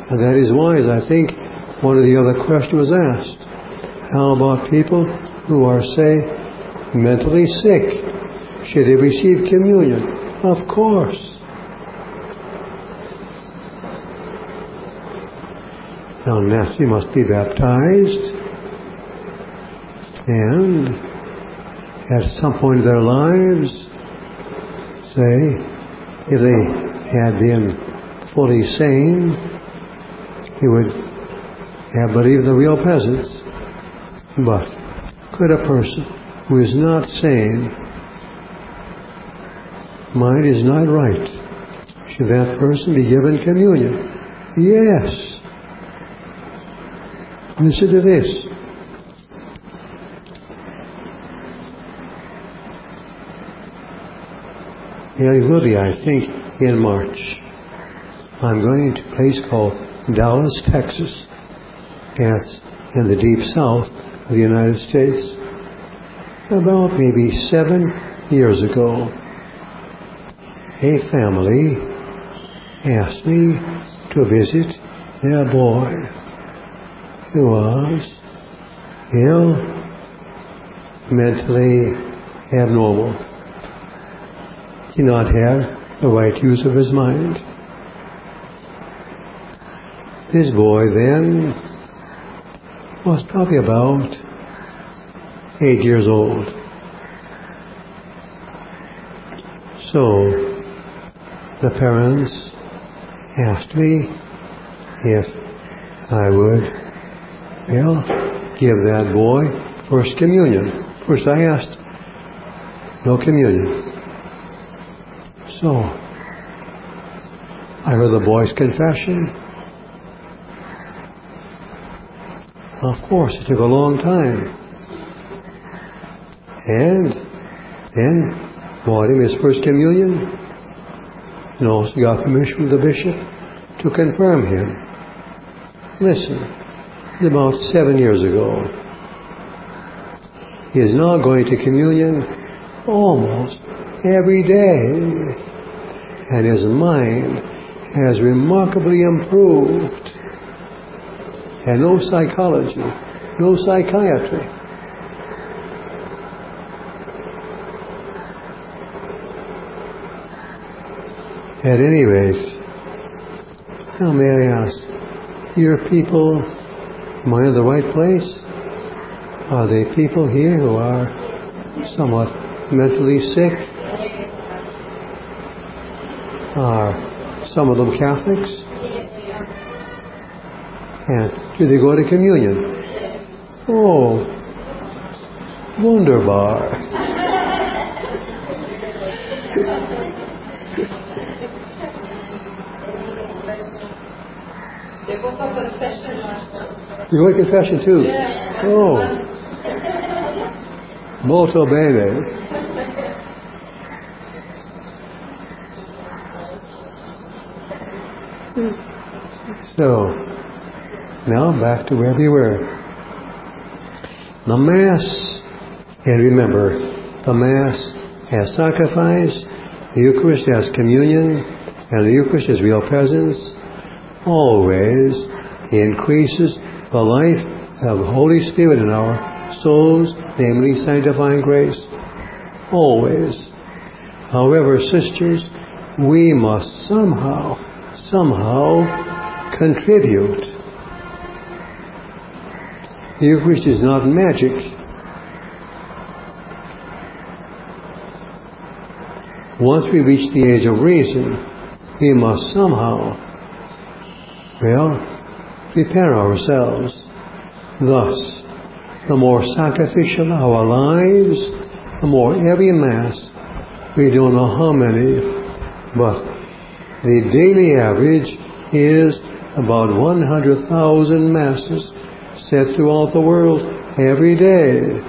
And that is why, as I think one of the other questions was asked, how about people who are, say, mentally sick? Should they receive communion? Of course. Now, naturally, must be baptized, and at some point in their lives, say, if they had been fully sane, he would have believed the real presence. But could a person who is not sane, mind is not right, should that person be given communion? Yes. Listen to this. It will be, I think, in March. I'm going to a place called Dallas, Texas. It's in the deep south of the United States. About maybe 7 years ago, a family asked me to visit their boy who was ill, mentally abnormal. He did not have the right use of his mind. This boy then was probably about 8 years old. So the parents asked me if I would, give that boy First Communion. First I asked, no communion. So I heard the boy's confession. Of course, it took a long time. And then bought him his First Communion, and also got permission from the bishop to confirm him. Listen, it's about 7 years ago. He is now going to communion almost every day, and his mind has remarkably improved. And no psychology, no psychiatry. At any rate, now may I ask, your people, am I in the right place? Are they people here who are somewhat mentally sick? Are some of them Catholics? And do they go to communion? Oh, wunderbar. You go to confession too? Yeah. Oh, molto bene. So, now back to where we were. The Mass, and remember, the Mass as sacrifice, the Eucharist as communion, and the Eucharist as real presence, always increases the life of the Holy Spirit in our souls, namely sanctifying grace. Always. However, sisters, we must somehow contribute. The Eucharist is not magic. Once we reach the age of reason, we must somehow, prepare ourselves. Thus, the more sacrificial our lives, the more every Mass, we don't know how many, but the daily average is about 100,000 Masses set throughout the world every day.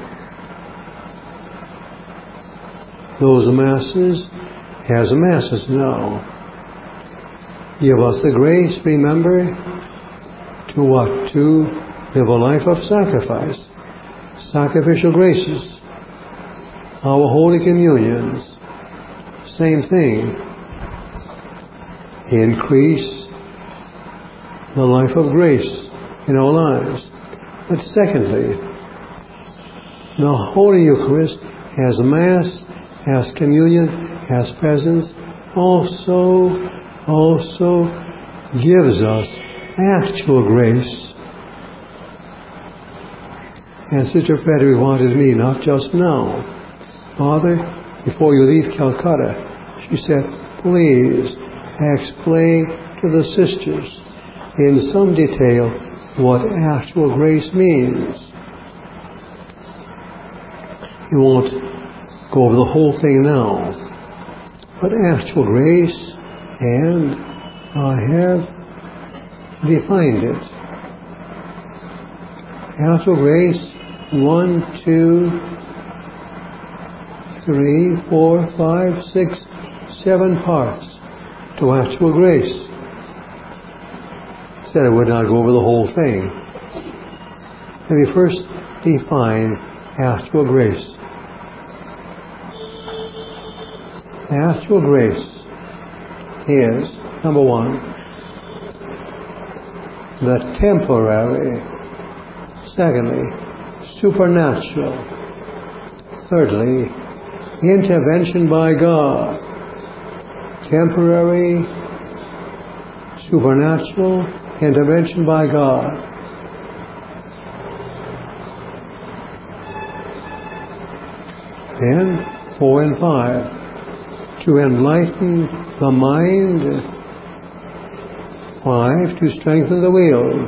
Those Masses, as Masses now, give us the grace, remember, to what? To live a life of sacrifice. Sacrificial graces. Our Holy Communions. Same thing. Increase the life of grace in our lives. But secondly, the Holy Eucharist as Mass, as communion, as presence, also gives us actual grace. And Sister Frederick wanted me, not just now, Father, before you leave Calcutta, she said, please explain to the sisters in some detail what actual grace means. You won't go over the whole thing now, but actual grace, and I have defined it. Actual grace, 1, 2, 3, 4, 5, 6, 7 parts to actual grace. Said I would not go over the whole thing. Let me first define actual grace. Actual grace is, number one, the temporary. Secondly, supernatural. Thirdly, intervention by God. Temporary, supernatural, intervention by God. And 4 and 5, to enlighten the mind. 5, to strengthen the will.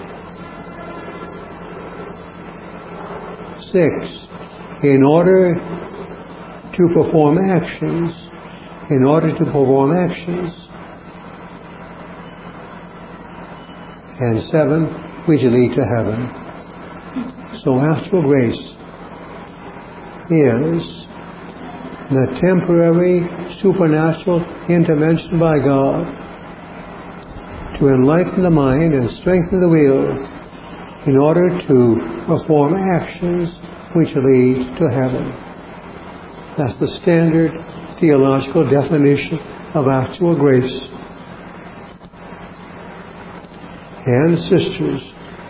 6, in order to perform actions. In order to perform actions. And 7, which lead to heaven. So actual grace is the temporary supernatural intervention by God to enlighten the mind and strengthen the will in order to perform actions which lead to heaven. That's the standard theological definition of actual grace. And sisters,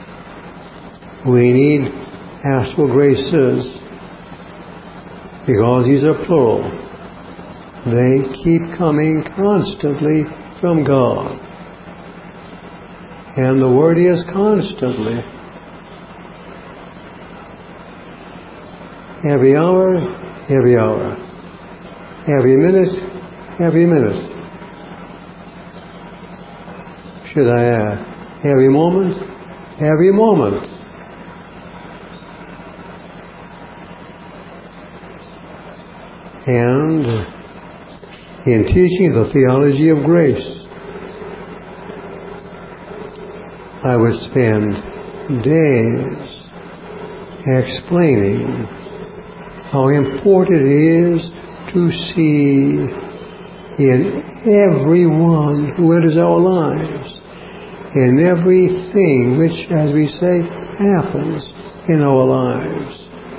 we need actual graces because these are plural. They keep coming constantly from God. And the word is constantly. Every hour, every hour. Every minute, every minute. Should I add, every moment, every moment. And in teaching the theology of grace, I would spend days explaining how important it is to see in everyone who enters our lives, in everything which, as we say, happens in our lives,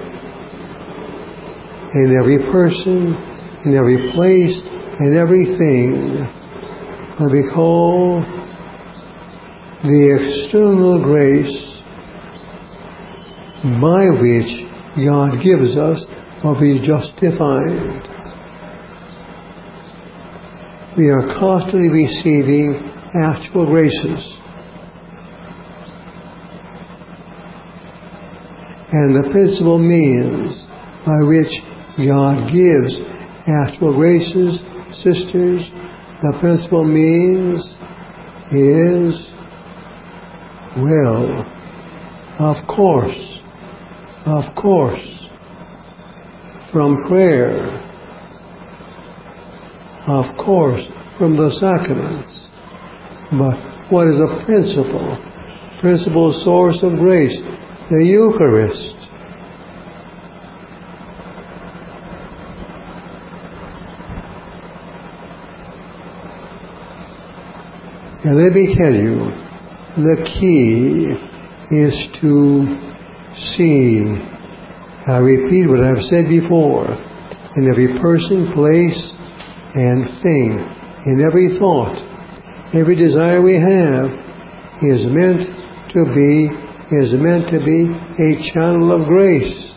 in every person, in every place, in everything, what we call the external grace by which God gives us what we justified. We are constantly receiving actual graces. And the principal means by which God gives actual graces, sisters, the principal means is will. Of course, from prayer, of course, from the sacraments. But what is the principal source of grace? The Eucharist. And let me tell you, the key is to see. I repeat what I've said before. In every person, place, and thing, in every thought, every desire we have, is meant to be a channel of grace.